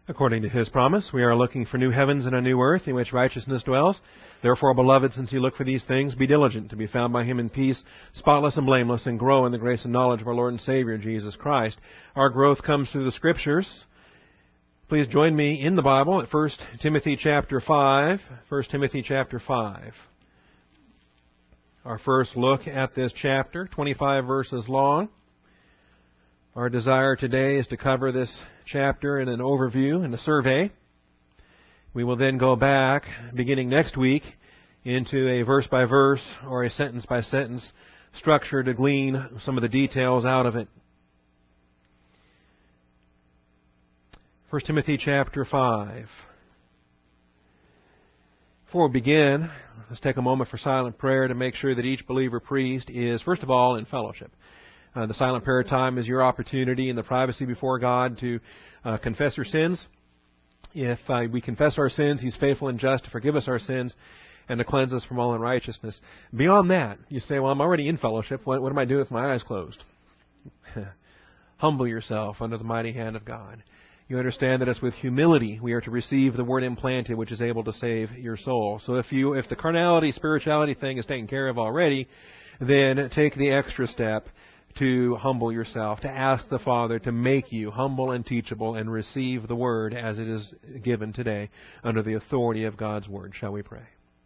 According to His promise, we are looking for new heavens and a new earth in which righteousness dwells. Therefore, beloved, since you look for these things, be diligent to be found by Him in peace, spotless and blameless, and grow in the grace and knowledge of our Lord and Savior, Jesus Christ. Our growth comes through the Scriptures. Please join me in the Bible at 1 Timothy chapter 5. 1 Timothy chapter 5. Our first look at this chapter, 25 verses long. Our desire today is to cover this chapter in an overview and a survey. We will then go back, beginning next week, into a verse-by-verse or a sentence-by-sentence structure to glean some of the details out of it. 1 Timothy chapter 5. Before we begin, let's take a moment for silent prayer to make sure that each believer priest is, first of all, in fellowship. The silent prayer time is your opportunity in the privacy before God to confess your sins. If we confess our sins, He's faithful and just to forgive us our sins and to cleanse us from all unrighteousness. Beyond that, you say, well, I'm already in fellowship. What am I doing with my eyes closed? Humble yourself under the mighty hand of God. You understand that it's with humility we are to receive the word implanted, which is able to save your soul. So if the carnality, spirituality thing is taken care of already, then take the extra step to humble yourself, to ask the Father to make you humble and teachable and receive the Word as it is given today under the authority of God's Word. Shall we pray?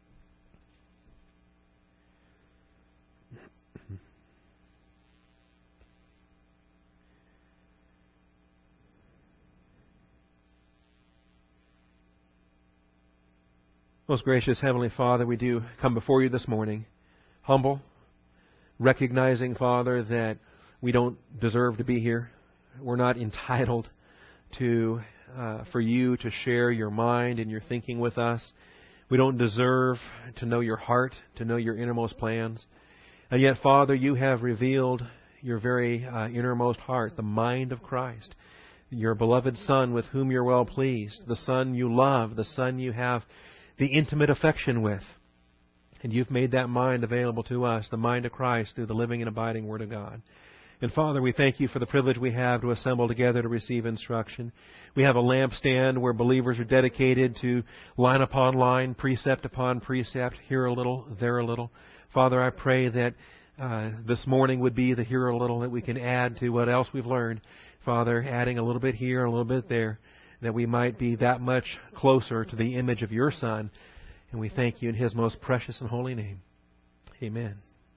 Most gracious Heavenly Father, we do come before you this morning, humble, recognizing, Father, that we don't deserve to be here. We're not entitled to for you to share your mind and your thinking with us. We don't deserve to know your heart, to know your innermost plans. And yet, Father, you have revealed your very innermost heart, the mind of Christ, your beloved Son with whom you're well pleased, the Son you love, the Son you have the intimate affection with. And you've made that mind available to us, the mind of Christ, through the living and abiding Word of God. And Father, we thank you for the privilege we have to assemble together to receive instruction. We have a lampstand where believers are dedicated to line upon line, precept upon precept, here a little, there a little. Father, I pray that this morning would be the here a little that we can add to what else we've learned. Father, adding a little bit here, a little bit there, that we might be that much closer to the image of your Son. And we thank you in His most precious and holy name. Amen.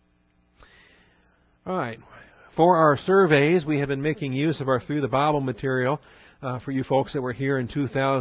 All right. For our surveys, we have been making use of our Through the Bible material. For you folks that were here in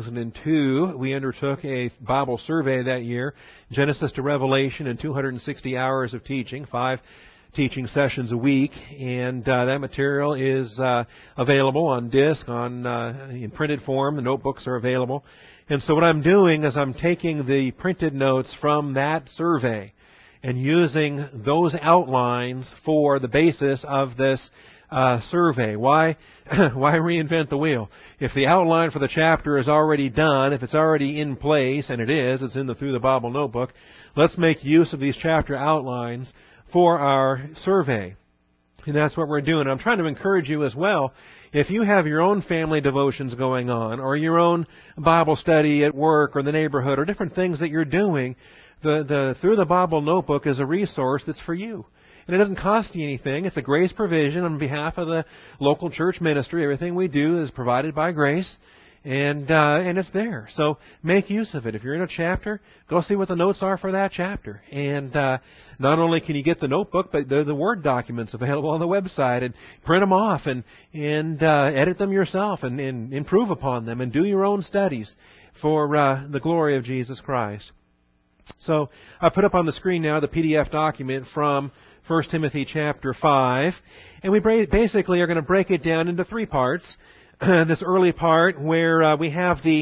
2002, we undertook a Bible survey that year, Genesis to Revelation, in 260 hours of teaching, 5 teaching sessions a week, and that material is available on disc, in printed form. The notebooks are available. And so what I'm doing is I'm taking the printed notes from that survey and using those outlines for the basis of this survey. Why reinvent the wheel? If the outline for the chapter is already done, if it's already in place, and it is, it's in the Through the Bible notebook, let's make use of these chapter outlines for our survey. And that's what we're doing. I'm trying to encourage you as well. If you have your own family devotions going on, or your own Bible study at work or the neighborhood, or different things that you're doing, the Through the Bible notebook is a resource that's for you. And it doesn't cost you anything. It's a grace provision on behalf of the local church ministry. Everything we do is provided by grace. And it's there. So make use of it. If you're in a chapter, go see what the notes are for that chapter. And not only can you get the notebook, but the Word documents available on the website, and print them off and edit them yourself and improve upon them and do your own studies for the glory of Jesus Christ. So I put up on the screen now the PDF document from 1 Timothy chapter 5. And we basically are going to break it down into 3 parts. This early part where we have the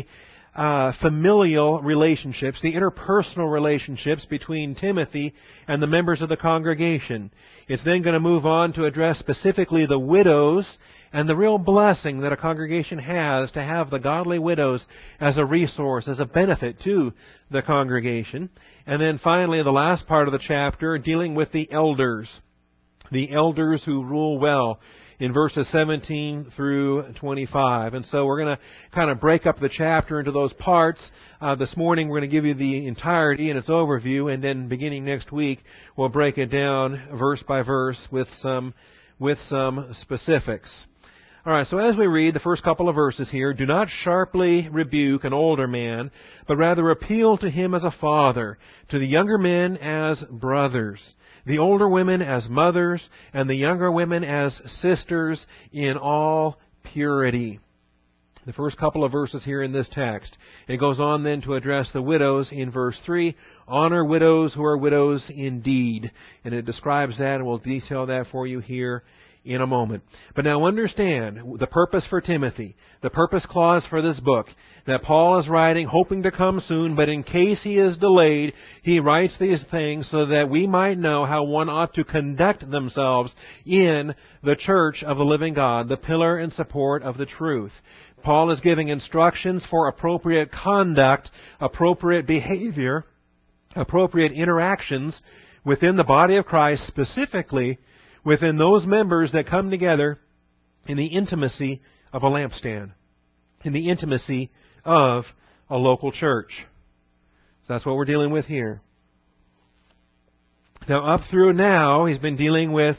familial relationships, the interpersonal relationships between Timothy and the members of the congregation. It's then going to move on to address specifically the widows and the real blessing that a congregation has to have the godly widows as a resource, as a benefit to the congregation. And then finally, the last part of the chapter dealing with the elders who rule well in verses 17 through 25. And so we're going to kind of break up the chapter into those parts. This morning we're going to give you the entirety and its overview, and then beginning next week we'll break it down verse by verse with some specifics. All right, so as we read the first couple of verses here, do not sharply rebuke an older man, but rather appeal to him as a father, to the younger men as brothers, the older women as mothers, and the younger women as sisters in all purity. The first couple of verses here in this text. It goes on then to address the widows in verse 3. Honor widows who are widows indeed. And it describes that, and we'll detail that for you here in a moment. But now understand the purpose for Timothy, the purpose clause for this book, that Paul is writing, hoping to come soon, but in case he is delayed, he writes these things so that we might know how one ought to conduct themselves in the church of the living God, the pillar and support of the truth. Paul is giving instructions for appropriate conduct, appropriate behavior, appropriate interactions within the body of Christ, specifically within those members that come together in the intimacy of a lampstand, in the intimacy of a local church. That's what we're dealing with here. Now, up through now, he's been dealing with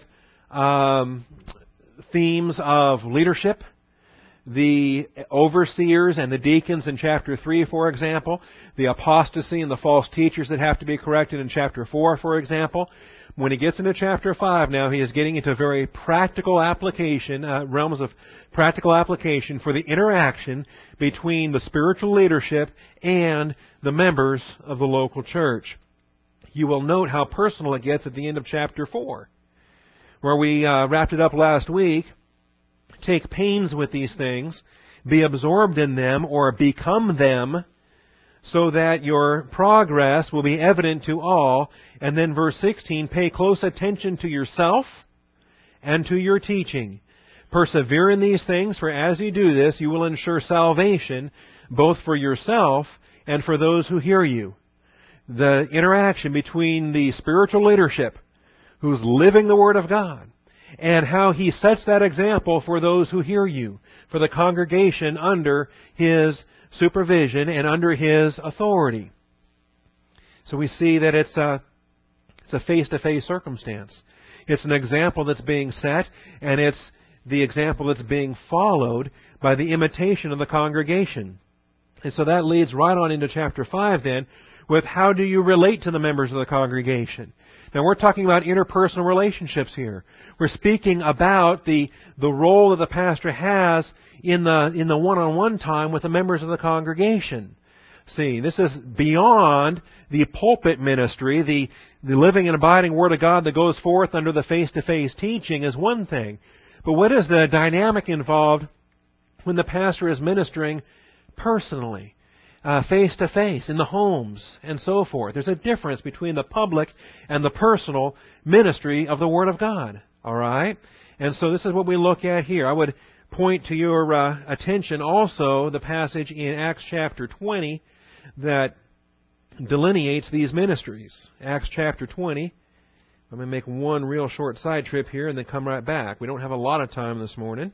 themes of leadership, the overseers and the deacons in chapter 3, for example, the apostasy and the false teachers that have to be corrected in chapter 4, for example. When he gets into chapter 5 now, he is getting into very practical application, realms of practical application for the interaction between the spiritual leadership and the members of the local church. You will note how personal it gets at the end of chapter 4, where we wrapped it up last week. Take pains with these things, be absorbed in them or become them, so that your progress will be evident to all. And then verse 16, pay close attention to yourself and to your teaching. Persevere in these things, for as you do this, you will ensure salvation, both for yourself and for those who hear you. The interaction between the spiritual leadership, who's living the Word of God, and how he sets that example for those who hear you, for the congregation under his supervision and under his authority. So we see that it's a face-to-face circumstance. It's an example that's being set, and it's the example that's being followed by the imitation of the congregation. And so that leads right on into chapter 5 then, with how do you relate to the members of the congregation. Now we're talking about interpersonal relationships here. We're speaking about the role that the pastor has in the one-on-one time with the members of the congregation. See, this is beyond the pulpit ministry, the living and abiding Word of God that goes forth under the face-to-face teaching is one thing. But what is the dynamic involved when the pastor is ministering personally? Face-to-face, in the homes, and so forth. There's a difference between the public and the personal ministry of the Word of God. All right? And so this is what we look at here. I would point to your attention also the passage in Acts chapter 20 that delineates these ministries. Acts chapter 20. I'm going to make one real short side trip here and then come right back. We don't have a lot of time this morning.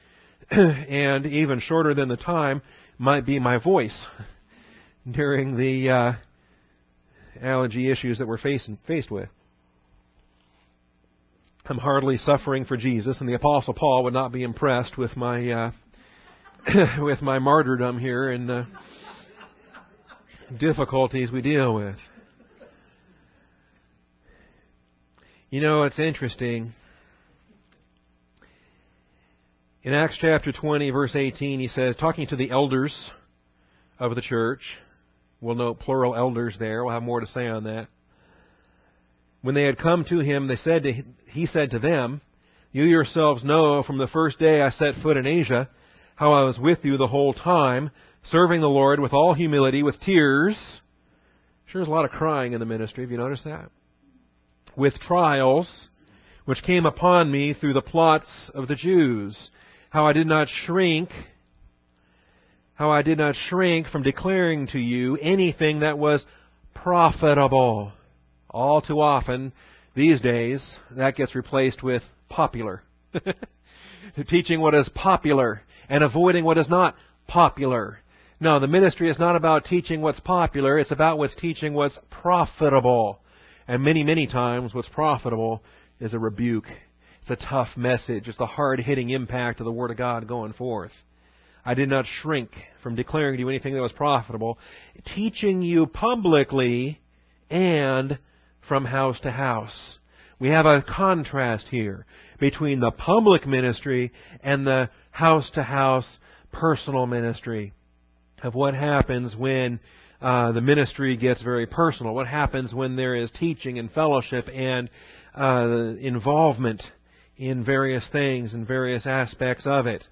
And even shorter than the time might be my voice during the allergy issues that we're faced with. I'm hardly suffering for Jesus, and the Apostle Paul would not be impressed with my with my martyrdom here and the difficulties we deal with. You know, it's interesting. In Acts chapter 20, verse 18, he says, talking to the elders of the church, we'll note plural elders there. We'll have more to say on that. When they had come to him, he said to them, you yourselves know from the first day I set foot in Asia how I was with you the whole time, serving the Lord with all humility, with tears. Sure, there's a lot of crying in the ministry. Have you noticed that? With trials, which came upon me through the plots of the Jews. How I did not shrink from declaring to you anything that was profitable. All too often, these days, that gets replaced with popular. teaching what is popular and avoiding what is not popular. No, the ministry is not about teaching what's popular. It's about what's teaching what's profitable. And many, many times what's profitable is a rebuke. It's a tough message. It's the hard-hitting impact of the Word of God going forth. I did not shrink from declaring to you anything that was profitable, teaching you publicly and from house to house. We have a contrast here between the public ministry and the house-to-house personal ministry of what happens when the ministry gets very personal. What happens when there is teaching and fellowship and involvement in various things and various aspects of it.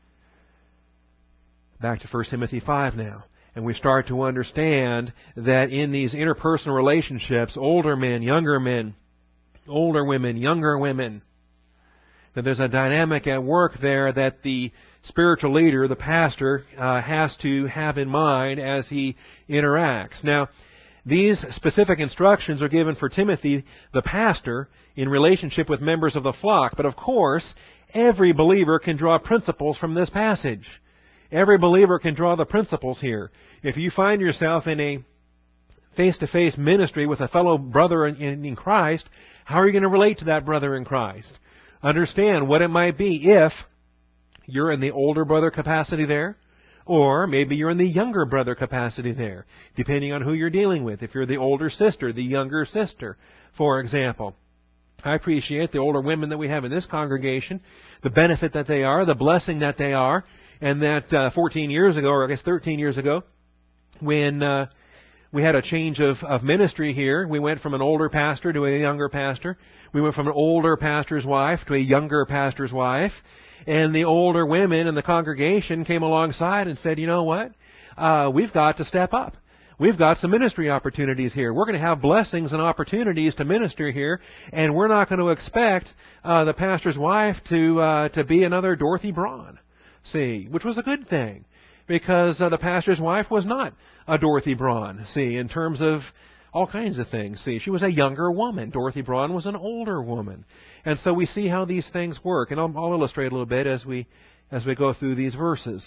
Back to 1 Timothy 5 now. And we start to understand that in these interpersonal relationships, older men, younger men, older women, younger women, that there's a dynamic at work there that the spiritual leader, the pastor, has to have in mind as he interacts. Now, these specific instructions are given for Timothy, the pastor, in relationship with members of the flock. But of course, every believer can draw principles from this passage. Every believer can draw the principles here. If you find yourself in a face-to-face ministry with a fellow brother in Christ, how are you going to relate to that brother in Christ? Understand what it might be if you're in the older brother capacity there, or maybe you're in the younger brother capacity there, depending on who you're dealing with. If you're the older sister, the younger sister, for example. I appreciate the older women that we have in this congregation, the benefit that they are, the blessing that they are, and that 14 years ago, or I guess 13 years ago, when we had a change of ministry here, we went from an older pastor to a younger pastor. We went from an older pastor's wife to a younger pastor's wife. And the older women in the congregation came alongside and said, you know what? We've got to step up. We've got some ministry opportunities here. We're going to have blessings and opportunities to minister here, and we're not going to expect the pastor's wife to be another Dorothy Braun, see, which was a good thing, because the pastor's wife was not a Dorothy Braun, see, in terms of all kinds of things. See, she was a younger woman. Dorothy Braun was an older woman. And so we see how these things work. And I'll illustrate a little bit as we go through these verses.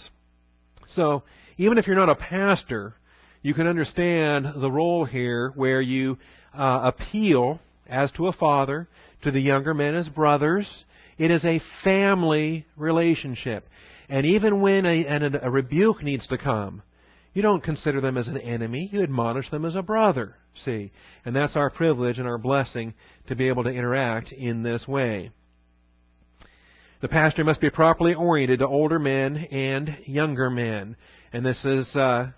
So even if you're not a pastor, you can understand the role here where you appeal as to a father to the younger men as brothers. It is a family relationship. And even when a rebuke needs to come, you don't consider them as an enemy. You admonish them as a brother, see. And that's our privilege and our blessing to be able to interact in this way. The pastor must be properly oriented to older men and younger men. And this is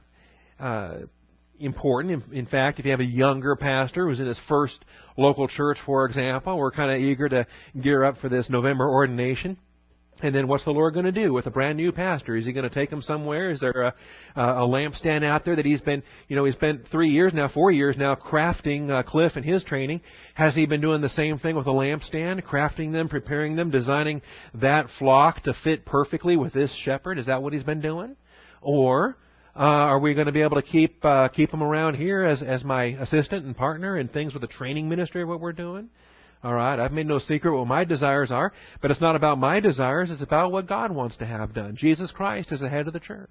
important. In fact, if you have a younger pastor who's in his first local church, for example, we're kind of eager to gear up for this November ordination. And then what's the Lord going to do with a brand new pastor? Is He going to take him somewhere? Is there a lampstand out there that he's spent 4 years now crafting Cliff and his training? Has he been doing the same thing with a lampstand, crafting them, preparing them, designing that flock to fit perfectly with this shepherd? Is that what he's been doing? Or are we going to be able to keep him around here as my assistant and partner in things with the training ministry of what we're doing? All right, I've made no secret what my desires are, but it's not about my desires, it's about what God wants to have done. Jesus Christ is the head of the church.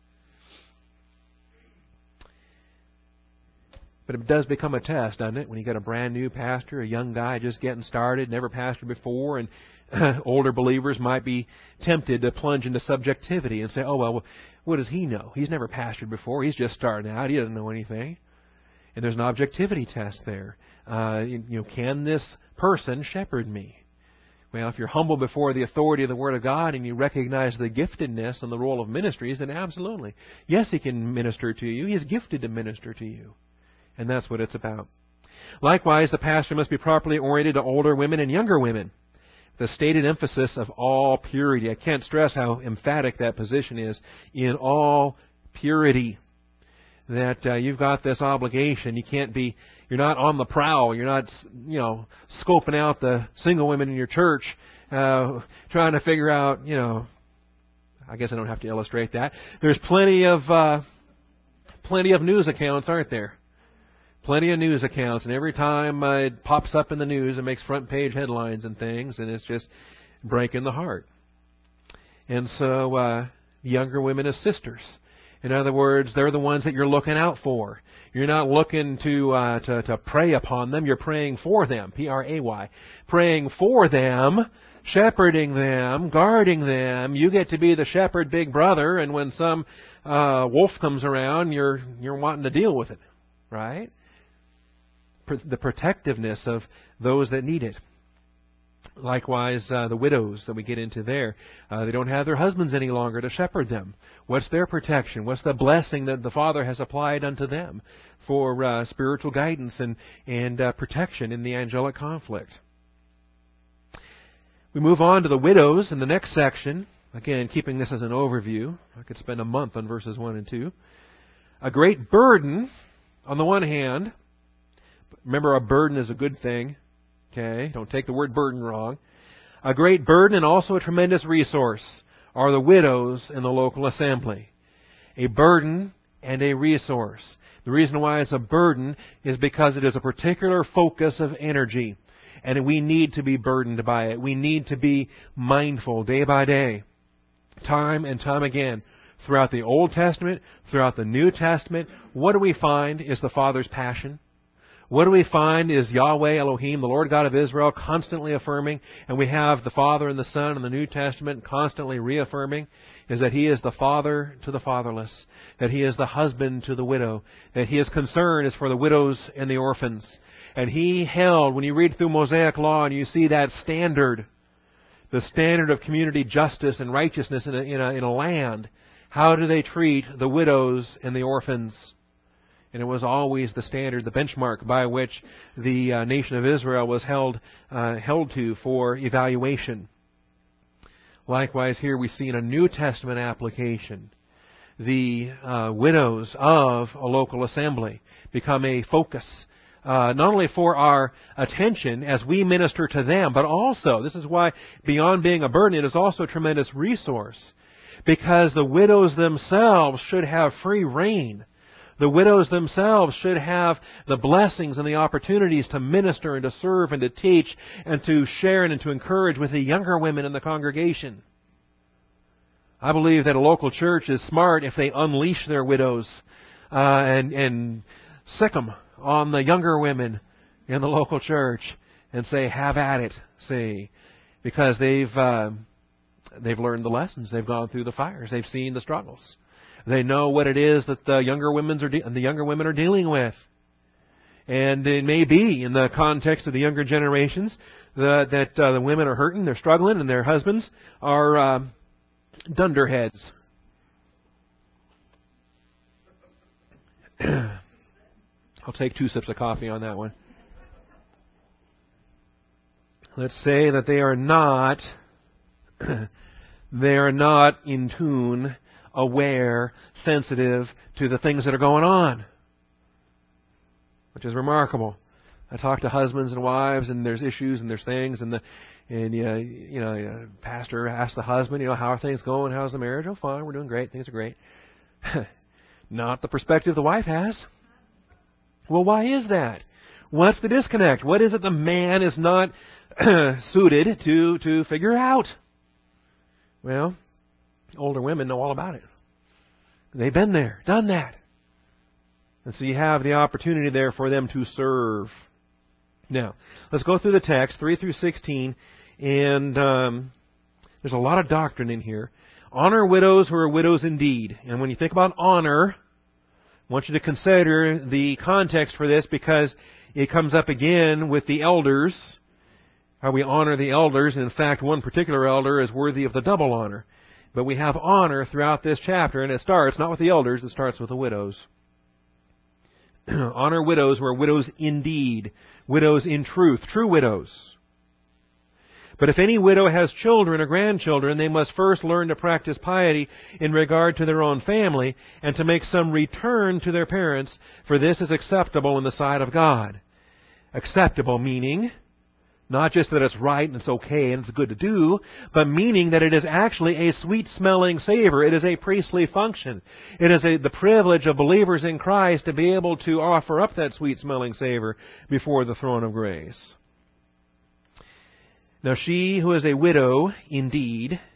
But it does become a test, doesn't it, when you get a brand new pastor, a young guy just getting started, never pastored before, and older believers might be tempted to plunge into subjectivity and say, oh, well, what does he know? He's never pastored before. He's just starting out. He doesn't know anything. And there's an objectivity test there. Can this person shepherd me? Well, if you're humble before the authority of the Word of God and you recognize the giftedness and the role of ministries, then absolutely. Yes, He can minister to you. He's gifted to minister to you. And that's what it's about. Likewise, the pastor must be properly oriented to older women and younger women. The stated emphasis of all purity. I can't stress how emphatic that position is. In all purity. That you've got this obligation. You're not on the prowl. You're not, scoping out the single women in your church, trying to figure out, I guess I don't have to illustrate that. There's plenty of news accounts, aren't there? Plenty of news accounts, and every time it pops up in the news, it makes front page headlines and things, and it's just breaking the heart. And so younger women as sisters. In other words, they're the ones that you're looking out for. You're not looking to prey upon them. You're praying for them. P-R-A-Y. Praying for them, shepherding them, guarding them. You get to be the shepherd, big brother, and when some wolf comes around, you're wanting to deal with it, right? The protectiveness of those that need it. Likewise, the widows that we get into there, they don't have their husbands any longer to shepherd them. What's their protection? What's the blessing that the Father has applied unto them for spiritual guidance and protection in the angelic conflict? We move on to the widows in the next section. Again, keeping this as an overview. I could spend a month on verses 1 and 2. A great burden, on the one hand. Remember, a burden is a good thing. Okay, don't take the word burden wrong. A great burden and also a tremendous resource are the widows in the local assembly. A burden and a resource. The reason why it's a burden is because it is a particular focus of energy. And we need to be burdened by it. We need to be mindful day by day, time and time again. Throughout the Old Testament, throughout the New Testament, what do we find is the Father's passion? What do we find is Yahweh Elohim, the Lord God of Israel, constantly affirming, and we have the Father and the Son in the New Testament constantly reaffirming, is that He is the Father to the fatherless, that He is the husband to the widow, that His concern is for the widows and the orphans. And He held, when you read through Mosaic law and you see that standard, the standard of community justice and righteousness in a land, how do they treat the widows and the orphans? And it was always the standard, the benchmark by which the nation of Israel was held to for evaluation. Likewise, here we see in a New Testament application, the widows of a local assembly become a focus, not only for our attention as we minister to them, but also, this is why beyond being a burden, it is also a tremendous resource, because the widows themselves should have free rein. The widows themselves should have the blessings and the opportunities to minister and to serve and to teach and to share and to encourage with the younger women in the congregation. I believe that a local church is smart if they unleash their widows and sick them on the younger women in the local church and say, have at it, see, because they've learned the lessons. They've gone through the fires. They've seen the struggles. They know what it is that the younger women are dealing with. And it may be, in the context of the younger generations, that the women are hurting, they're struggling, and their husbands are dunderheads. I'll take 2 sips of coffee on that one. Let's say that they are not in tune, aware, sensitive to the things that are going on, which is remarkable. I talk to husbands and wives, and there's issues and there's things, and pastor asks the husband, how are things going? How's the marriage? Oh, fine, we're doing great. Things are great. Not the perspective the wife has. Well, why is that? What's the disconnect? What is it the man is not suited to figure out? Well, older women know all about it. They've been there, done that. And so you have the opportunity there for them to serve. Now, let's go through the text, 3 through 16, and there's a lot of doctrine in here. Honor widows who are widows indeed. And when you think about honor, I want you to consider the context for this, because it comes up again with the elders, how we honor the elders. And in fact, one particular elder is worthy of the double honor. But we have honor throughout this chapter, and it starts not with the elders, it starts with the widows. Honor widows who are widows indeed, widows in truth, true widows. But if any widow has children or grandchildren, they must first learn to practice piety in regard to their own family, and to make some return to their parents, for this is acceptable in the sight of God. Acceptable meaning not just that it's right and it's okay and it's good to do, but meaning that it is actually a sweet-smelling savor. It is a priestly function. It is the privilege of believers in Christ to be able to offer up that sweet-smelling savor before the throne of grace. Now she who is a widow, indeed,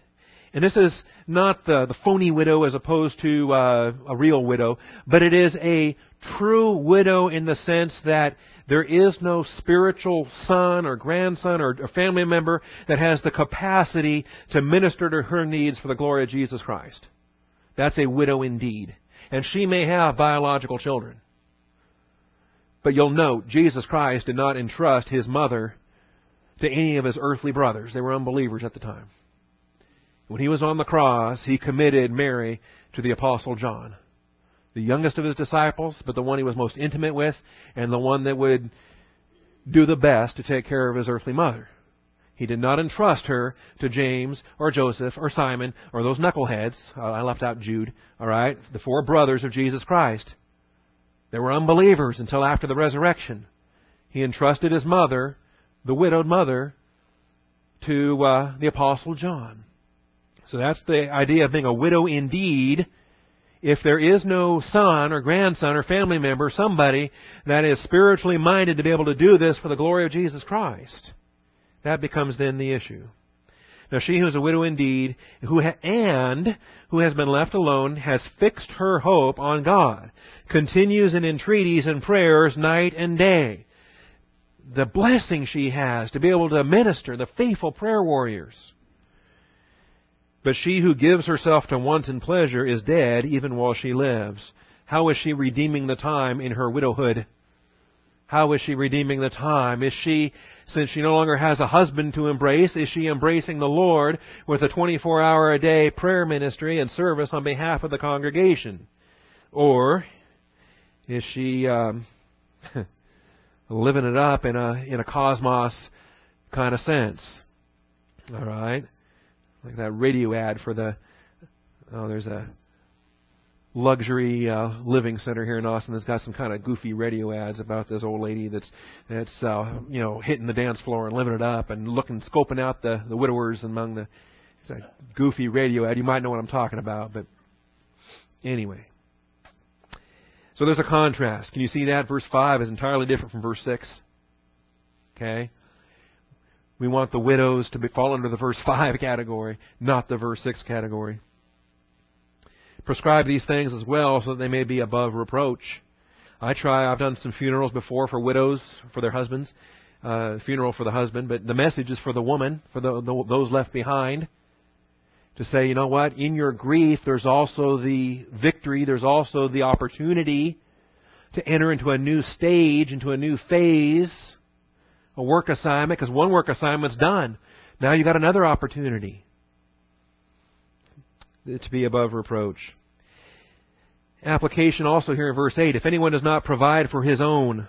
And this is not the phony widow as opposed to a real widow, but it is a true widow in the sense that there is no spiritual son or grandson or family member that has the capacity to minister to her needs for the glory of Jesus Christ. That's a widow indeed. And she may have biological children. But you'll note, Jesus Christ did not entrust His mother to any of His earthly brothers. They were unbelievers at the time. When He was on the cross, He committed Mary to the Apostle John, the youngest of His disciples, but the one He was most intimate with, and the one that would do the best to take care of His earthly mother. He did not entrust her to James or Joseph or Simon or those knuckleheads. I left out Jude, all right? The 4 brothers of Jesus Christ. They were unbelievers until after the resurrection. He entrusted His mother, the widowed mother, to the Apostle John. So that's the idea of being a widow indeed. If there is no son or grandson or family member, somebody that is spiritually minded to be able to do this for the glory of Jesus Christ, that becomes then the issue. Now she who is a widow indeed, who has been left alone, has fixed her hope on God, continues in entreaties and prayers night and day. The blessing she has to be able to minister, the faithful prayer warriors. But she who gives herself to wanton pleasure is dead even while she lives. How is she redeeming the time in her widowhood? How is she redeeming the time? Is she, since she no longer has a husband to embrace, is she embracing the Lord with a 24-hour-a-day prayer ministry and service on behalf of the congregation? Or is she living it up in a cosmos kind of sense? All right? Like that radio ad for there's a luxury living center here in Austin that's got some kind of goofy radio ads about this old lady that's hitting the dance floor and living it up and scoping out the widowers among the. It's a goofy radio ad. You might know what I'm talking about, but anyway. So there's a contrast. Can you see that? Verse 5 is entirely different from verse 6. Okay? We want the widows to fall under the verse 5 category, not the verse 6 category. Prescribe these things as well so that they may be above reproach. I've done some funerals before for widows, for their husbands, funeral for the husband, but the message is for the woman, for those left behind, to say, you know what, in your grief there's also the victory, there's also the opportunity to enter into a new stage, into a new phase, a work assignment, because one work assignment's done. Now you've got another opportunity to be above reproach. Application also here in verse 8. If anyone does not provide for his own,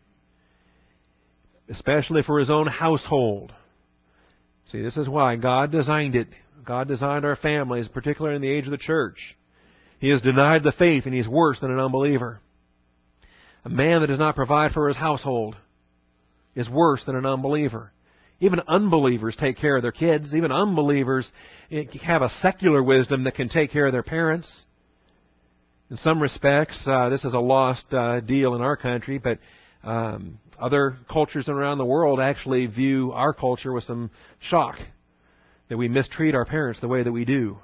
especially for his own household. See, this is why God designed it. God designed our families, particularly in the age of the church. He has denied the faith, and he's worse than an unbeliever. A man that does not provide for his household is worse than an unbeliever. Even unbelievers take care of their kids. Even unbelievers have a secular wisdom that can take care of their parents. In some respects, this is a lost deal in our country, but other cultures around the world actually view our culture with some shock that we mistreat our parents the way that we do.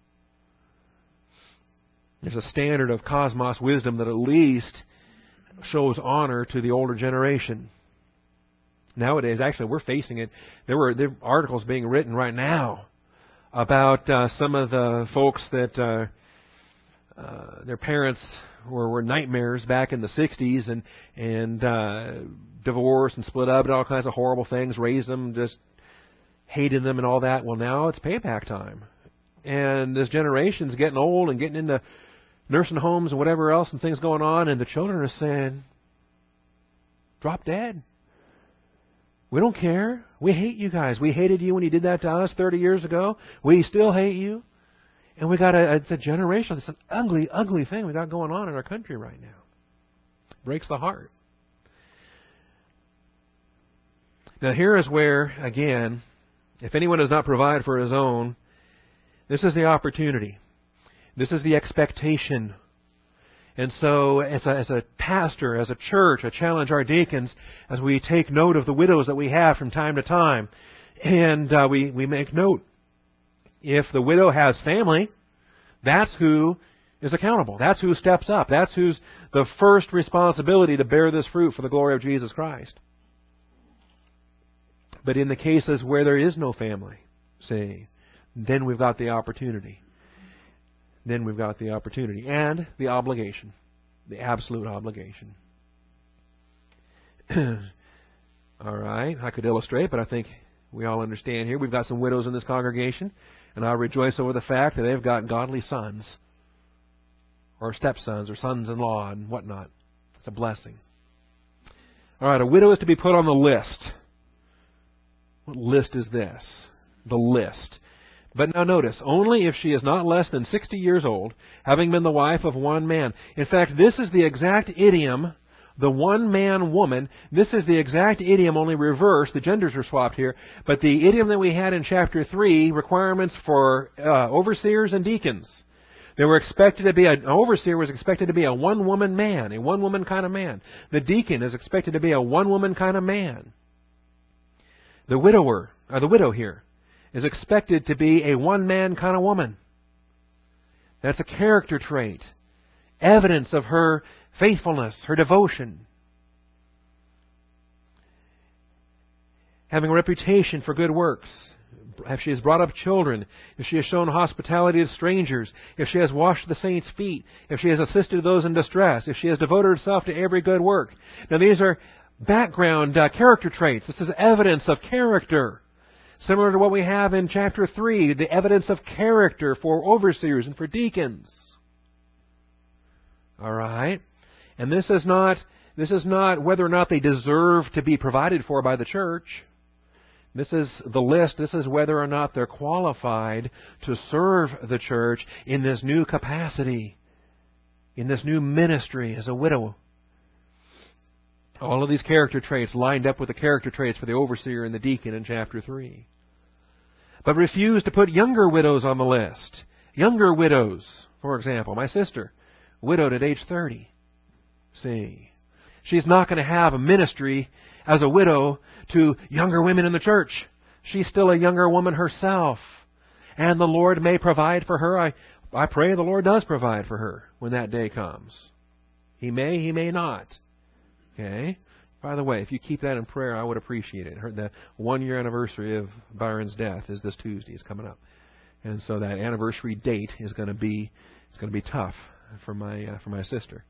There's a standard of cosmos wisdom that at least shows honor to the older generation. Nowadays, actually, we're facing it. There are articles being written right now about some of the folks that their parents were nightmares back in the 60s and divorced and split up and all kinds of horrible things, raised them, just hated them and all that. Well, now it's payback time. And this generation's getting old and getting into nursing homes and whatever else and things going on, and the children are saying, drop dead. We don't care. We hate you guys. We hated you when you did that to us 30 years ago. We still hate you. And it's a generation. It's an ugly, ugly thing we got going on in our country right now. Breaks the heart. Now here is where, again, if anyone does not provide for his own, this is the opportunity. This is the expectation. And so as a pastor, as a church, I challenge our deacons as we take note of the widows that we have from time to time. And we make note If the widow has family, that's who is accountable. That's who steps up. That's who's the first responsibility to bear this fruit for the glory of Jesus Christ. But in the cases where there is no family, see, then we've got the opportunity. Then we've got the opportunity and the obligation, the absolute obligation. All right, I could illustrate, but I think we all understand here. We've got some widows in this congregation, and I rejoice over the fact that they've got godly sons, or stepsons, or sons-in-law, and whatnot. It's a blessing. All right, a widow is to be put on the list. What list is this? The list. But now notice, only if she is not less than 60 years old, having been the wife of one man. In fact, this is the exact idiom, the one-man woman. This is the exact idiom, only reversed. The genders are swapped here. But the idiom that we had in chapter 3, requirements for overseers and deacons. They were expected to be, an overseer was expected to be a one-woman man, a one-woman kind of man. The deacon is expected to be a one-woman kind of man. The widow here, is expected to be a one-man kind of woman. That's a character trait, evidence of her faithfulness, her devotion. Having a reputation for good works. If she has brought up children, if she has shown hospitality to strangers, if she has washed the saints' feet, if she has assisted those in distress, if she has devoted herself to every good work. Now these are background character traits. This is evidence of character. Similar to what we have in chapter 3, the evidence of character for overseers and for deacons. All right? And this is not whether or not they deserve to be provided for by the church. This is the list. This is whether or not they're qualified to serve the church in this new capacity, in this new ministry as a widow. All of these character traits lined up with the character traits for the overseer and the deacon in chapter 3. But refused to put younger widows on the list. Younger widows, for example, my sister, widowed at age 30. See, she's not going to have a ministry as a widow to younger women in the church. She's still a younger woman herself. And the Lord may provide for her. I pray the Lord does provide for her when that day comes. He may not. Okay? By the way, if you keep that in prayer, I would appreciate it. The 1-year anniversary of Byron's death is this Tuesday. It's coming up. And so that anniversary date is going to be tough for my sister.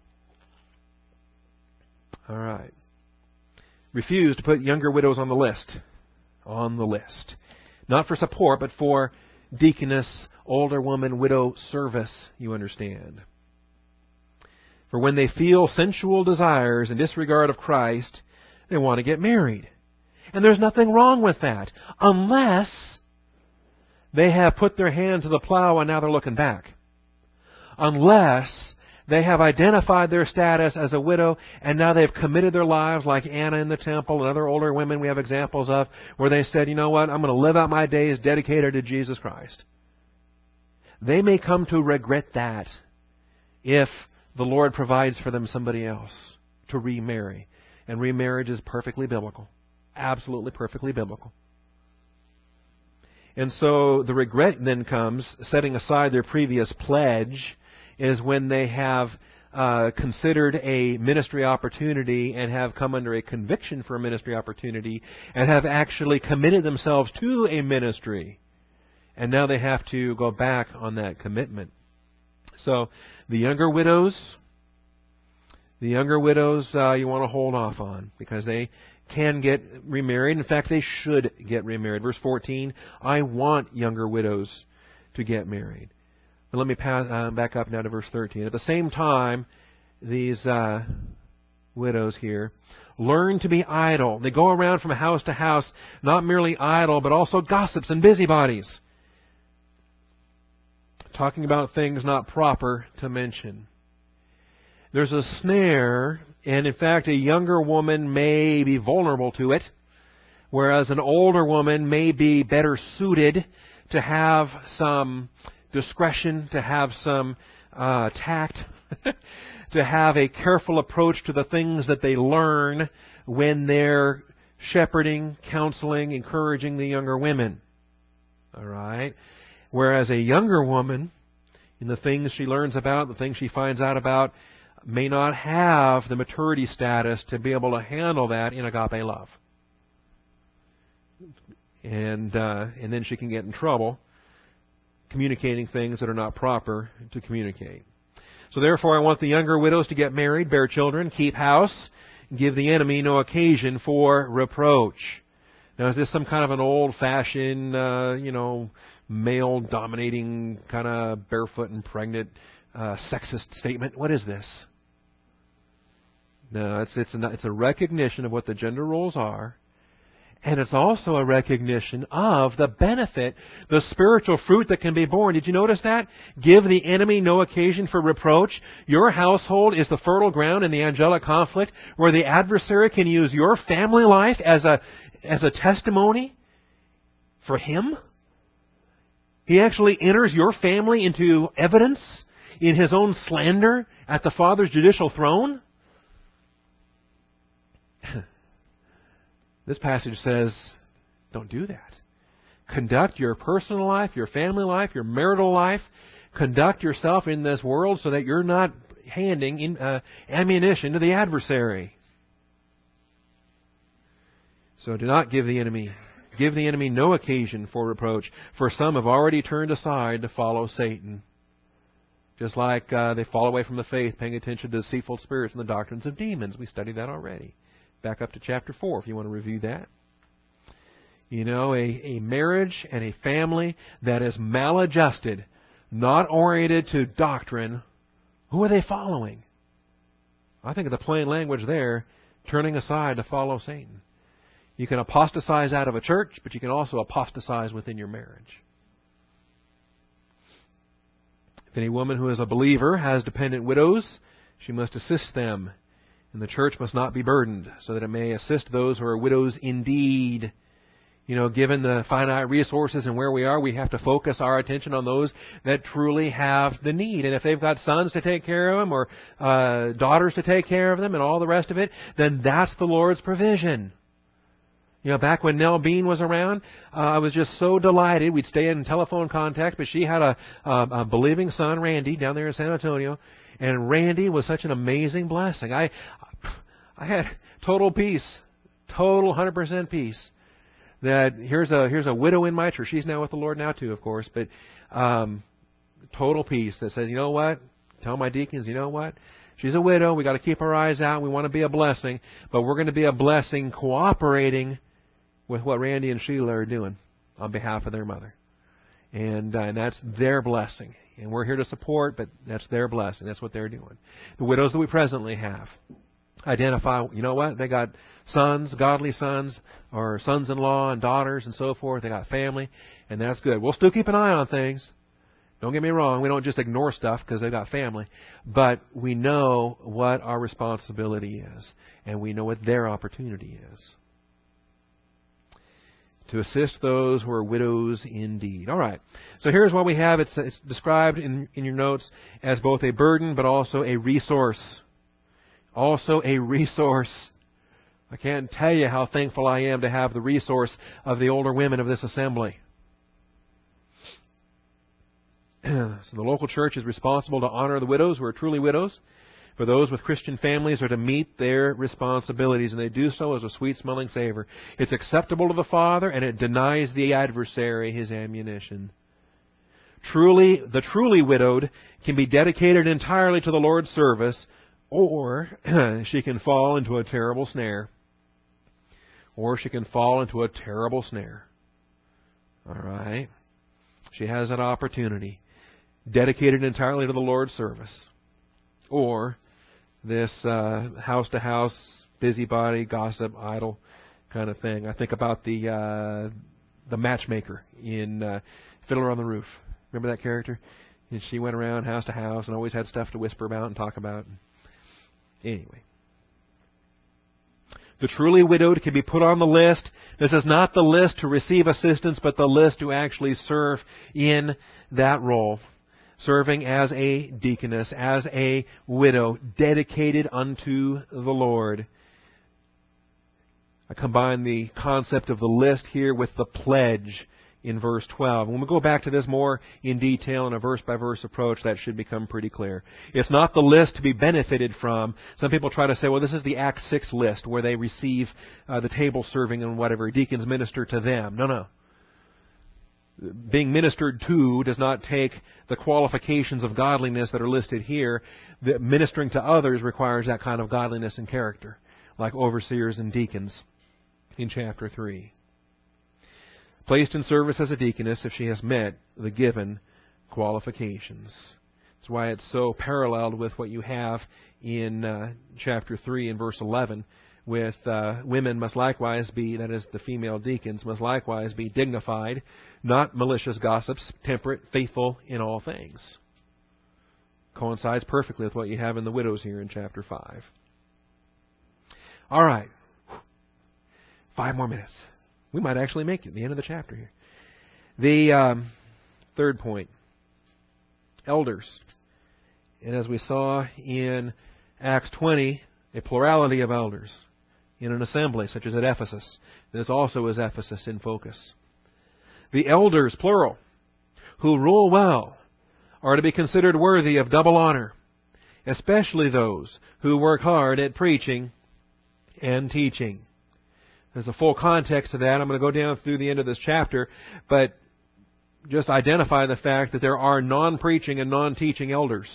All right. Refuse to put younger widows on the list. On the list. Not for support, but for deaconess, older woman, widow service, you understand. For when they feel sensual desires in disregard of Christ, they want to get married. And there's nothing wrong with that, unless they have put their hand to the plow and now they're looking back. Unless they have identified their status as a widow and now they've committed their lives like Anna in the temple and other older women we have examples of, where they said, you know what, I'm going to live out my days dedicated to Jesus Christ. They may come to regret that if the Lord provides for them somebody else to remarry. And remarriage is perfectly biblical. Absolutely perfectly biblical. And so the regret then comes, setting aside their previous pledge, is when they have considered a ministry opportunity and have come under a conviction for a ministry opportunity and have actually committed themselves to a ministry. And now they have to go back on that commitment. So the younger widows you want to hold off on because they can get remarried. In fact, they should get remarried. Verse 14, I want younger widows to get married. But let me back up now to verse 13. At the same time, these widows here learn to be idle. They go around from house to house, not merely idle, but also gossips and busybodies, talking about things not proper to mention. There's a snare, and in fact, a younger woman may be vulnerable to it, whereas an older woman may be better suited to have some discretion, to have some tact, to have a careful approach to the things that they learn when they're shepherding, counseling, encouraging the younger women. All right? Whereas a younger woman, in the things she learns about, the things she finds out about, may not have the maturity status to be able to handle that in agape love. And then she can get in trouble communicating things that are not proper to communicate. So therefore, I want the younger widows to get married, bear children, keep house, give the enemy no occasion for reproach. Now, is this some kind of an old-fashioned, male-dominating, kind of barefoot and pregnant, sexist statement? What is this? No, it's a recognition of what the gender roles are, and it's also a recognition of the benefit, the spiritual fruit that can be born. Did you notice that? Give the enemy no occasion for reproach. Your household is the fertile ground in the angelic conflict where the adversary can use your family life as a testimony for him. He actually enters your family into evidence in his own slander at the Father's judicial throne. This passage says, don't do that. Conduct your personal life, your family life, your marital life. Conduct yourself in this world so that you're not handing ammunition to the adversary. So do not give the enemy no occasion for reproach, for some have already turned aside to follow Satan. Just like they fall away from the faith, paying attention to deceitful spirits and the doctrines of demons. We studied that already. Back up to chapter 4 if you want to review that. A marriage and a family that is maladjusted, not oriented to doctrine, who are they following? I think of the plain language there, turning aside to follow Satan. You can apostatize out of a church, but you can also apostatize within your marriage. If any woman who is a believer has dependent widows, she must assist them. And the church must not be burdened, so that it may assist those who are widows indeed. Given the finite resources and where we are, we have to focus our attention on those that truly have the need. And if they've got sons to take care of them or daughters to take care of them and all the rest of it, then that's the Lord's provision. Back when Nell Bean was around, I was just so delighted. We'd stay in telephone contact, but she had a believing son, Randy, down there in San Antonio. And Randy was such an amazing blessing. I had total peace, total 100% peace. That here's a widow in my church. She's now with the Lord now too, of course. But total peace that says, you know what? Tell my deacons, you know what? She's a widow. We got to keep our eyes out. We want to be a blessing, but we're going to be a blessing cooperating with what Randy and Sheila are doing on behalf of their mother, and that's their blessing. And we're here to support, but that's their blessing. That's what they're doing. The widows that we presently have identify, you know what? They got sons, godly sons, or sons-in-law and daughters and so forth. They got family, and that's good. We'll still keep an eye on things. Don't get me wrong. We don't just ignore stuff because they've got family. But we know what our responsibility is, and we know what their opportunity is. To assist those who are widows indeed. All right. So here's what we have. It's described in your notes as both a burden but also a resource. Also a resource. I can't tell you how thankful I am to have the resource of the older women of this assembly. So the local church is responsible to honor the widows who are truly widows. For those with Christian families are to meet their responsibilities, and they do so as a sweet-smelling savor. It's acceptable to the Father, and it denies the adversary his ammunition. The truly widowed can be dedicated entirely to the Lord's service, or she can fall into a terrible snare. Or she can fall into a terrible snare. All right? She has that opportunity. Dedicated entirely to the Lord's service. Or this house-to-house, busybody, gossip, idle kind of thing. I think about the matchmaker in Fiddler on the Roof. Remember that character? And she went around house to house and always had stuff to whisper about and talk about. Anyway. The truly widowed can be put on the list. This is not the list to receive assistance, but the list to actually serve in that role. Serving as a deaconess, as a widow, dedicated unto the Lord. I combine the concept of the list here with the pledge in verse 12. When we go back to this more in detail in a verse-by-verse approach, that should become pretty clear. It's not the list to be benefited from. Some people try to say, well, this is the Acts 6 list where they receive the table serving and whatever. Deacons minister to them. No. Being ministered to does not take the qualifications of godliness that are listed here. The ministering to others requires that kind of godliness and character, like overseers and deacons in chapter 3. Placed in service as a deaconess if she has met the given qualifications. That's why it's so paralleled with what you have in chapter 3 and verse 11, with women must likewise be, that is, the female deacons, must likewise be dignified, not malicious gossips, temperate, faithful in all things. Coincides perfectly with what you have in the widows here in chapter 5. All right. 5 more minutes. We might actually make it the end of the chapter here. The third point. Elders. And as we saw in Acts 20, a plurality of elders in an assembly, such as at Ephesus. This also is Ephesus in focus. The elders, plural, who rule well, are to be considered worthy of double honor, especially those who work hard at preaching and teaching. There's a full context to that. I'm going to go down through the end of this chapter, but just identify the fact that there are non-preaching and non-teaching elders.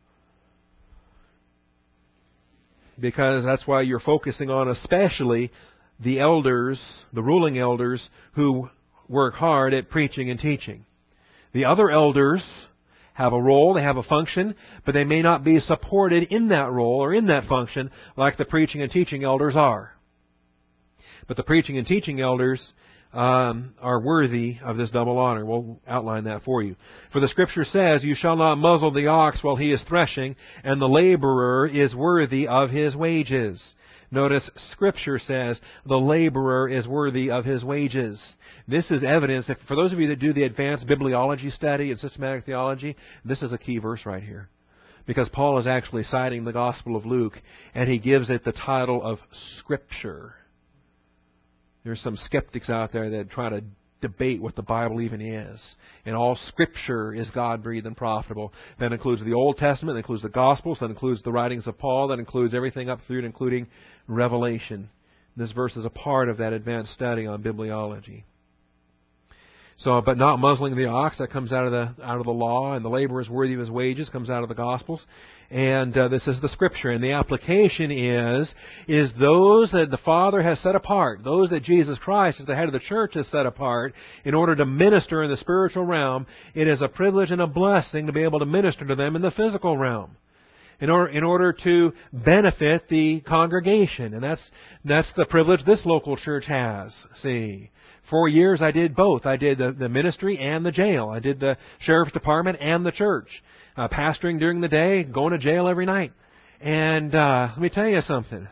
Because that's why you're focusing on especially the elders, the ruling elders, who work hard at preaching and teaching. The other elders have a role, they have a function, but they may not be supported in that role or in that function like the preaching and teaching elders are. But the preaching and teaching elders are worthy of this double honor. We'll outline that for you. For the Scripture says, "You shall not muzzle the ox while he is threshing, and the laborer is worthy of his wages." Notice, Scripture says, the laborer is worthy of his wages. This is evidence that for those of you that do the advanced bibliology study and systematic theology, this is a key verse right here. Because Paul is actually citing the Gospel of Luke, and he gives it the title of Scripture. There's some skeptics out there that try to debate what the Bible even is. And all Scripture is God-breathed and profitable. That includes the Old Testament, that includes the Gospels, that includes the writings of Paul, that includes everything up through and including Revelation. This verse is a part of that advanced study on bibliology. So, but not muzzling the ox, that comes out of the law, and the laborer is worthy of his wages, comes out of the Gospels. And this is the Scripture. And the application is those that the Father has set apart, those that Jesus Christ, as the head of the church, has set apart in order to minister in the spiritual realm. It is a privilege and a blessing to be able to minister to them in the physical realm, in order to benefit the congregation. And that's the privilege this local church has. See, 4 years I did both. I did the ministry and the jail. I did the sheriff's department and the church. Pastoring during the day, going to jail every night. And let me tell you something.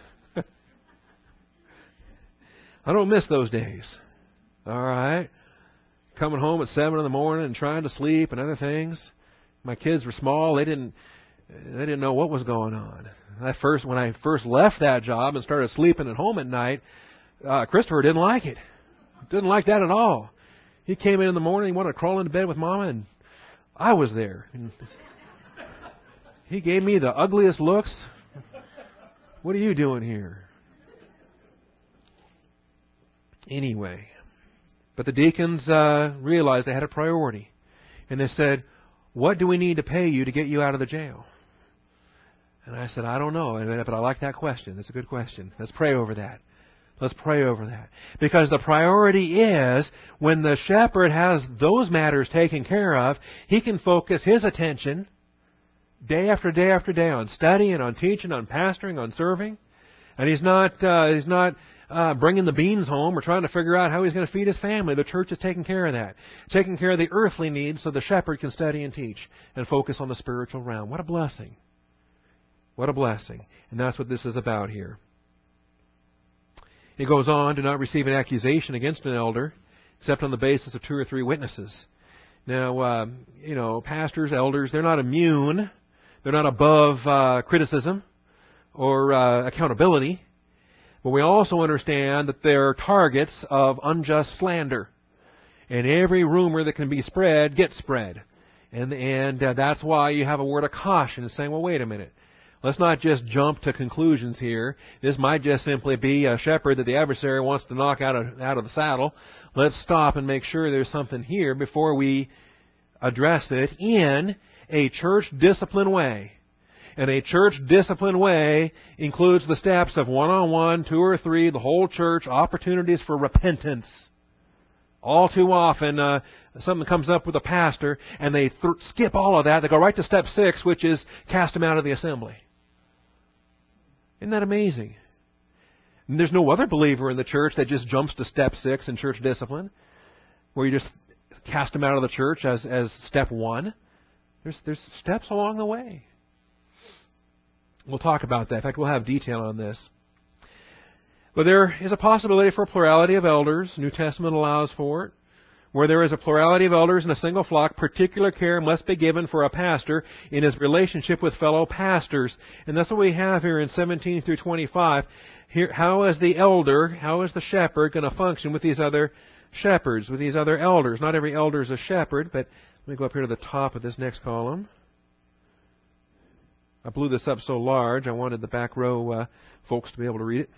I don't miss those days. All right? Coming home at 7 in the morning and trying to sleep and other things. My kids were small. They didn't know what was going on. When I first left that job and started sleeping at home at night, Christopher didn't like it. Didn't like that at all. He came in the morning, he wanted to crawl into bed with Mama, and I was there. And he gave me the ugliest looks. What are you doing here? Anyway, but the deacons realized they had a priority. And they said, "What do we need to pay you to get you out of the jail?" And I said, "I don't know, but I like that question. That's a good question. Let's pray over that." Let's pray over that. Because the priority is, when the shepherd has those matters taken care of, he can focus his attention day after day after day on studying, on teaching, on pastoring, on serving. And he's not bringing the beans home or trying to figure out how he's going to feed his family. The church is taking care of that. Taking care of the earthly needs so the shepherd can study and teach and focus on the spiritual realm. What a blessing. What a blessing. And that's what this is about here. He goes on, "Do not receive an accusation against an elder, except on the basis of 2 or 3 witnesses." Now, pastors, elders, they're not immune. They're not above criticism or accountability. But we also understand that they're targets of unjust slander. And every rumor that can be spread gets spread. And that's why you have a word of caution saying, well, wait a minute. Let's not just jump to conclusions here. This might just simply be a shepherd that the adversary wants to knock out of the saddle. Let's stop and make sure there's something here before we address it in a church discipline way. And a church discipline way includes the steps of one-on-one, 2 or 3, the whole church, opportunities for repentance. All too often, something comes up with a pastor, and they skip all of that. They go right to step 6, which is cast him out of the assembly. Isn't that amazing? And there's no other believer in the church that just jumps to step 6 in church discipline, where you just cast him out of the church as step 1. There's steps along the way. We'll talk about that. In fact, we'll have detail on this. But there is a possibility for a plurality of elders. New Testament allows for it. Where there is a plurality of elders in a single flock, particular care must be given for a pastor in his relationship with fellow pastors. And that's what we have here in 17 through 25. Here, how is the elder, how is the shepherd going to function with these other shepherds, with these other elders? Not every elder is a shepherd, but let me go up here to the top of this next column. I blew this up so large, I wanted the back row folks to be able to read it.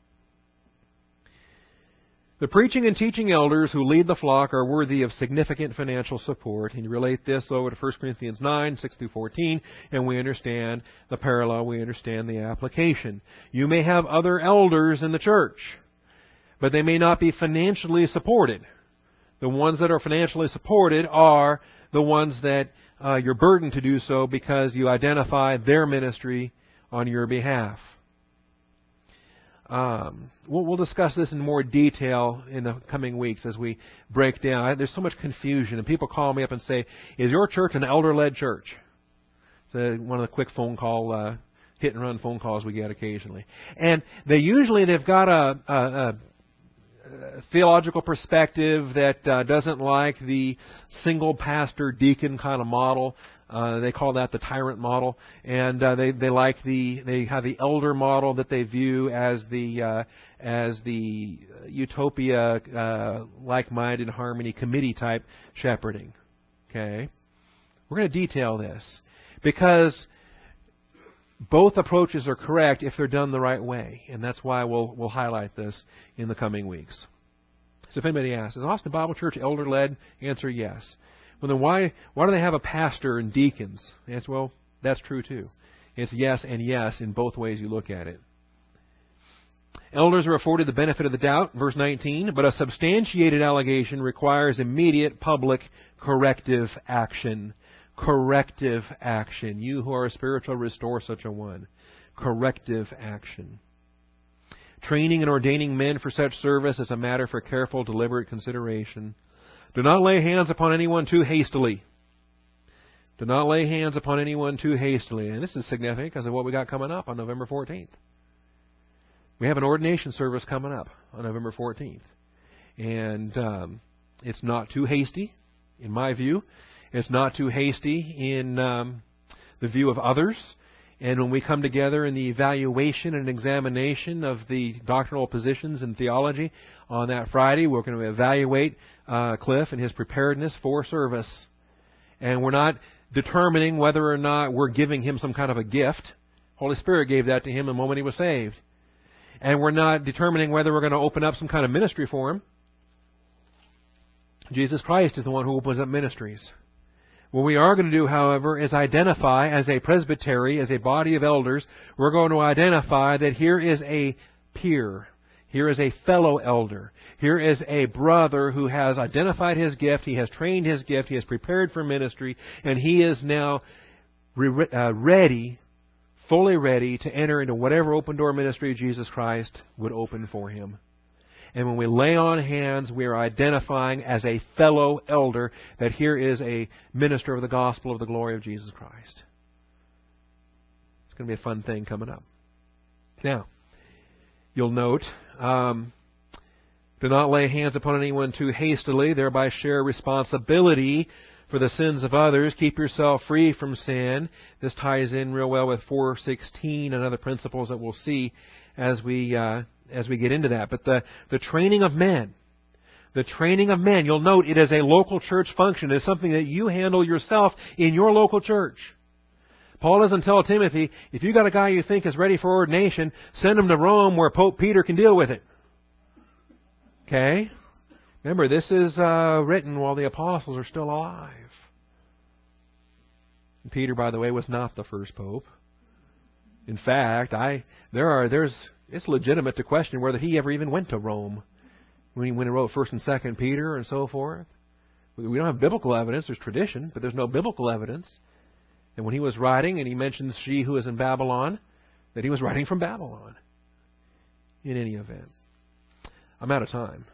The preaching and teaching elders who lead the flock are worthy of significant financial support. And you relate this over to 1 Corinthians 9, 6 through 14, and we understand the parallel, we understand the application. You may have other elders in the church, but they may not be financially supported. The ones that are financially supported are the ones that you're burdened to do so because you identify their ministry on your behalf. We'll discuss this in more detail in the coming weeks as we break down. There's so much confusion, and people call me up and say, is your church an elder-led church? It's one of the quick phone call, hit-and-run phone calls we get occasionally. And they've got a theological perspective that doesn't like the single pastor deacon kind of model. They call that the tyrant model, and they have the elder model that they view as the utopia, like-minded harmony committee type shepherding. Okay, we're going to detail this because both approaches are correct if they're done the right way, and that's why we'll highlight this in the coming weeks. So if anybody asks, is Austin Bible Church elder-led? Answer, yes. Well, then why do they have a pastor and deacons? Answer, well, that's true too. It's yes and yes in both ways you look at it. Elders are afforded the benefit of the doubt, verse 19, but a substantiated allegation requires immediate public corrective action. Corrective action. You who are spiritual, restore such a one. Corrective action. Training and ordaining men for such service is a matter for careful, deliberate consideration. Do not lay hands upon anyone too hastily. Do not lay hands upon anyone too hastily. And this is significant because of what we got coming up on November 14th. We have an ordination service coming up on November 14th. And it's not too hasty, in my view. It's not too hasty in the view of others. And when we come together in the evaluation and examination of the doctrinal positions in theology on that Friday, we're going to evaluate Cliff and his preparedness for service. And we're not determining whether or not we're giving him some kind of a gift. Holy Spirit gave that to him the moment he was saved. And we're not determining whether we're going to open up some kind of ministry for him. Jesus Christ is the one who opens up ministries. What we are going to do, however, is identify as a presbytery, as a body of elders, we're going to identify that here is a peer. Here is a fellow elder. Here is a brother who has identified his gift. He has trained his gift. He has prepared for ministry. And he is now ready, fully ready to enter into whatever open door ministry Jesus Christ would open for him. And when we lay on hands, we are identifying as a fellow elder that here is a minister of the gospel of the glory of Jesus Christ. It's going to be a fun thing coming up. Now, you'll note, do not lay hands upon anyone too hastily, thereby share responsibility for the sins of others. Keep yourself free from sin. This ties in real well with 4:16 and other principles that we'll see as we get into that. But the training of men, The training of men, you'll note it is a local church function. It is something that you handle yourself in your local church. Paul doesn't tell Timothy, if you got a guy you think is ready for ordination, send him to Rome where Pope Peter can deal with it. Okay? Remember, this is written while the apostles are still alive. And Peter, by the way, was not the first pope. In fact, it's legitimate to question whether he ever even went to Rome when he wrote 1st and 2nd Peter and so forth. We don't have biblical evidence. There's tradition, but there's no biblical evidence. And when he was writing, and he mentions she who is in Babylon, that he was writing from Babylon. In any event. I'm out of time.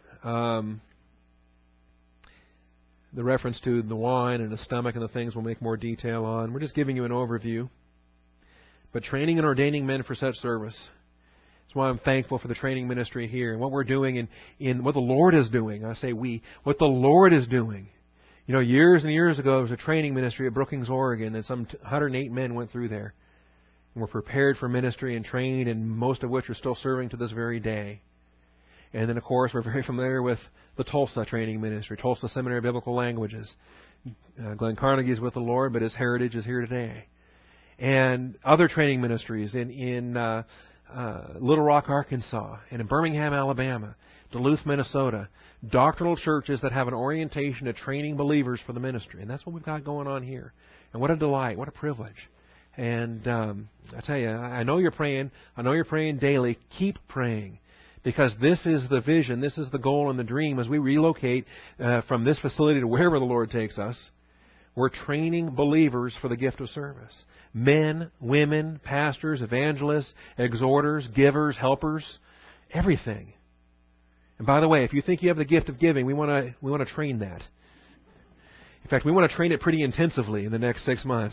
The reference to the wine and the stomach and the things we'll make more detail on. We're just giving you an overview. But training and ordaining men for such service. That's why I'm thankful for the training ministry here and what we're doing in what the Lord is doing. I say we. What the Lord is doing. You know, years and years ago, there was a training ministry at Brookings, Oregon, and some 108 men went through there and were prepared for ministry and trained, and most of which are still serving to this very day. And then, of course, we're very familiar with the Tulsa training ministry, Tulsa Seminary of Biblical Languages. Glenn Carnegie is with the Lord, but his heritage is here today. And other training ministries in Little Rock, Arkansas, and in Birmingham, Alabama, Duluth, Minnesota, doctrinal churches that have an orientation to training believers for the ministry. And that's what we've got going on here. And what a delight, what a privilege. And I tell you, I know you're praying. I know you're praying daily. Keep praying. Because this is the vision, this is the goal and the dream as we relocate from this facility to wherever the Lord takes us. We're training believers for the gift of service. Men, women, pastors, evangelists, exhorters, givers, helpers, everything. And by the way, if you think you have the gift of giving, we want to train that. In fact, we want to train it pretty intensively in the next 6 months.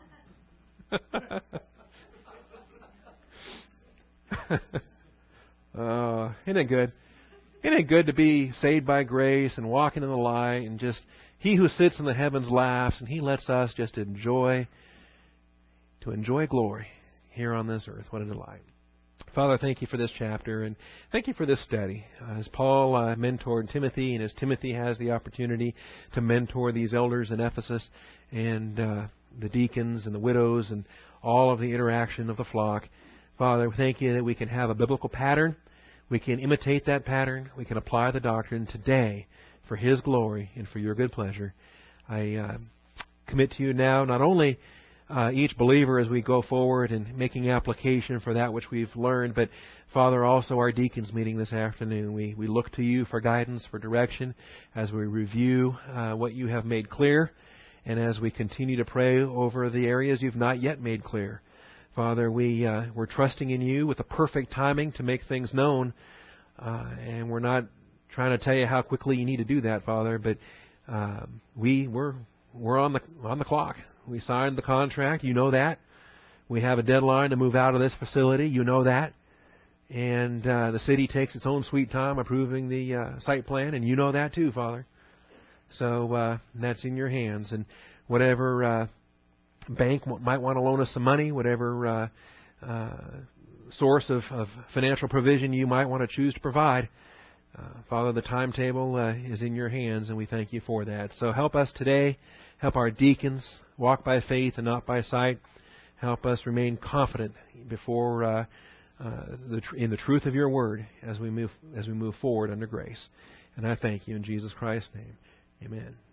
Isn't it good? Isn't it good to be saved by grace and walking in the light and just He who sits in the heavens laughs and He lets us just enjoy glory here on this earth. What a delight. Father, thank You for this chapter and thank You for this study. As Paul mentored Timothy and as Timothy has the opportunity to mentor these elders in Ephesus and the deacons and the widows and all of the interaction of the flock, Father, thank You that we can have a biblical pattern. We can imitate that pattern. We can apply the doctrine today for His glory and for Your good pleasure. I commit to You now not only each believer as we go forward and making application for that which we've learned, but Father, also our deacons meeting this afternoon. We look to You for guidance, for direction as we review what You have made clear and as we continue to pray over the areas You've not yet made clear. Father, we're trusting in You with the perfect timing to make things known, and we're not trying to tell You how quickly You need to do that, Father. But we're on the clock. We signed the contract. You know that. We have a deadline to move out of this facility. You know that. And the city takes its own sweet time approving the site plan, and You know that too, Father. So that's in Your hands, and whatever. Bank might want to loan us some money, whatever source of financial provision You might want to choose to provide. Father, the timetable is in Your hands, and we thank You for that. So help us today. Help our deacons walk by faith and not by sight. Help us remain confident before in the truth of Your word as we move forward under grace. And I thank You in Jesus Christ's name. Amen.